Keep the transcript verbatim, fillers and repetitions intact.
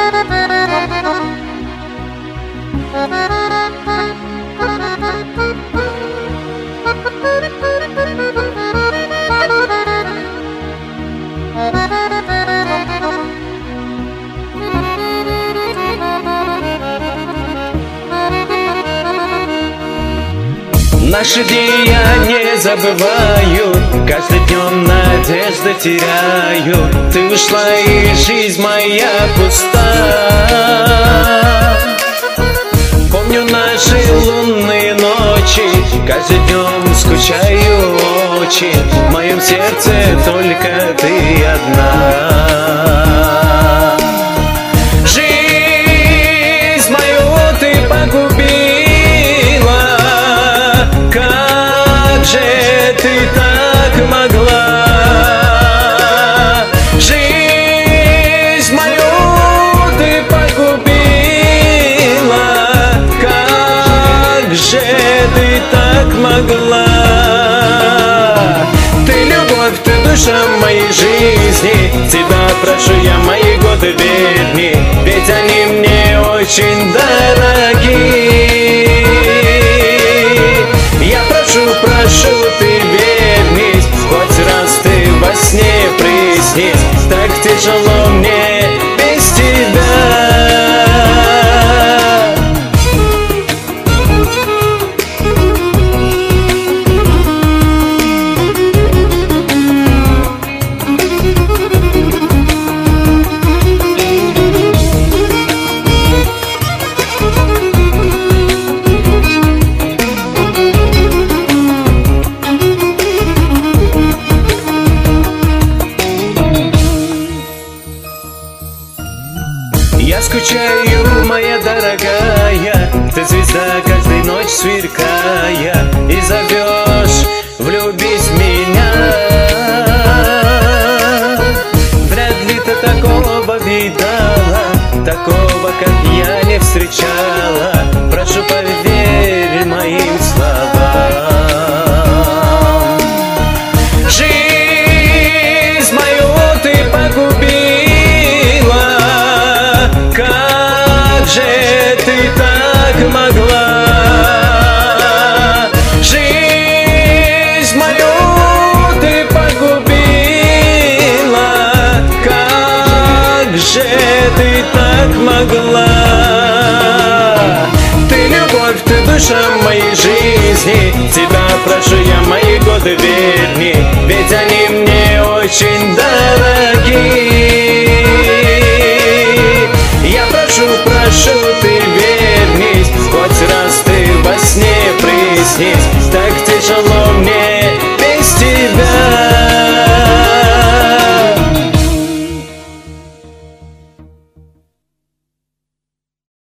Наши дни я не забываю, каждым днем надежды теряю. Ты ушла, и жизнь моя пуста. Помню наши лунные ночи, каждым днем скучаю очень. В моем сердце только ты одна. Жизнь мою ты погубила, как же ты так могла? Жизнь мою ты погубила, как же ты так могла? Ты любовь, ты душа моей жизни, тебя прошу я, мои годы верни, ведь они мне очень дороги. Я прошу, прошу, ты вернись, хоть раз ты во сне приснись, так тяжело мне без тебя. Я скучаю, моя дорогая, ты звезда, каждой ночь сверкая, и зовешь, влюбись в меня. Вряд ли ты такого видала, такого, как я, не встречала. Прошу, поверь моим словам. Жизнь мою ты погубила, как же ты так могла? Жизнь мою ты погубила, как же ты так могла? Ты любовь, ты душа моей жизни, тебя прошу я, мои годы верни, ведь они мне очень дороги. Я прошу, прошу, ты вернись, хоть раз ты во сне приснись, так тяжело мне